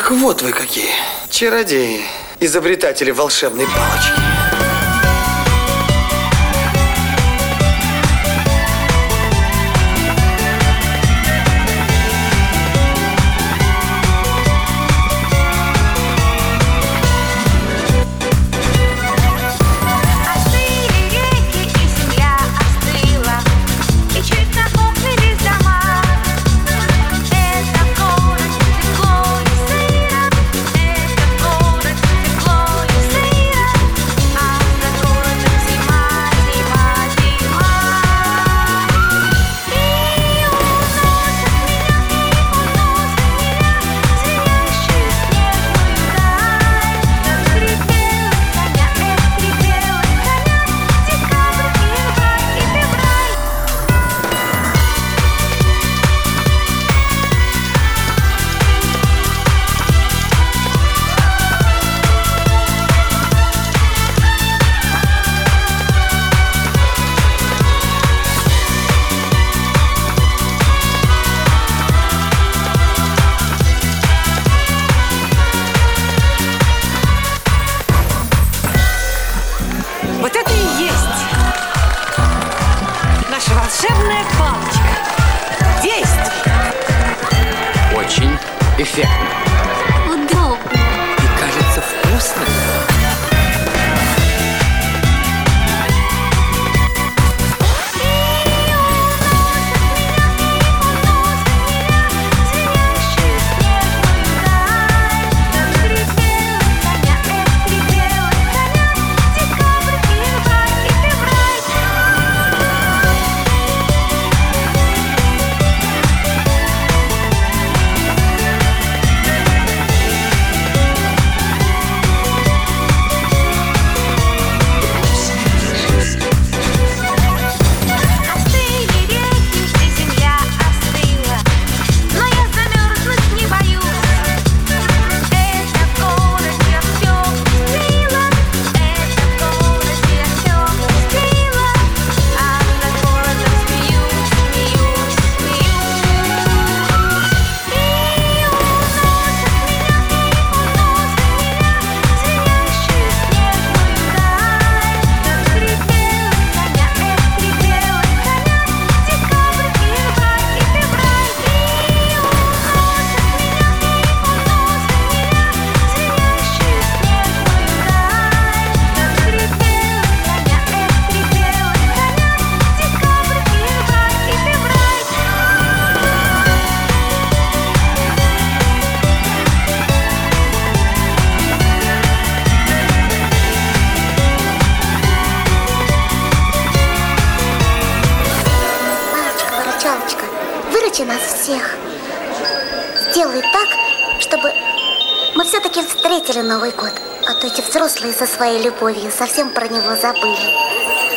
Так вот вы какие. Чародеи, изобретатели волшебной палочки. Вот это и есть наша волшебная палочка. Действует. Очень эффектно. Удобно. И кажется вкусно. Выручи нас всех. Сделай так, чтобы мы все-таки встретили Новый год. А то эти взрослые со своей любовью совсем про него забыли.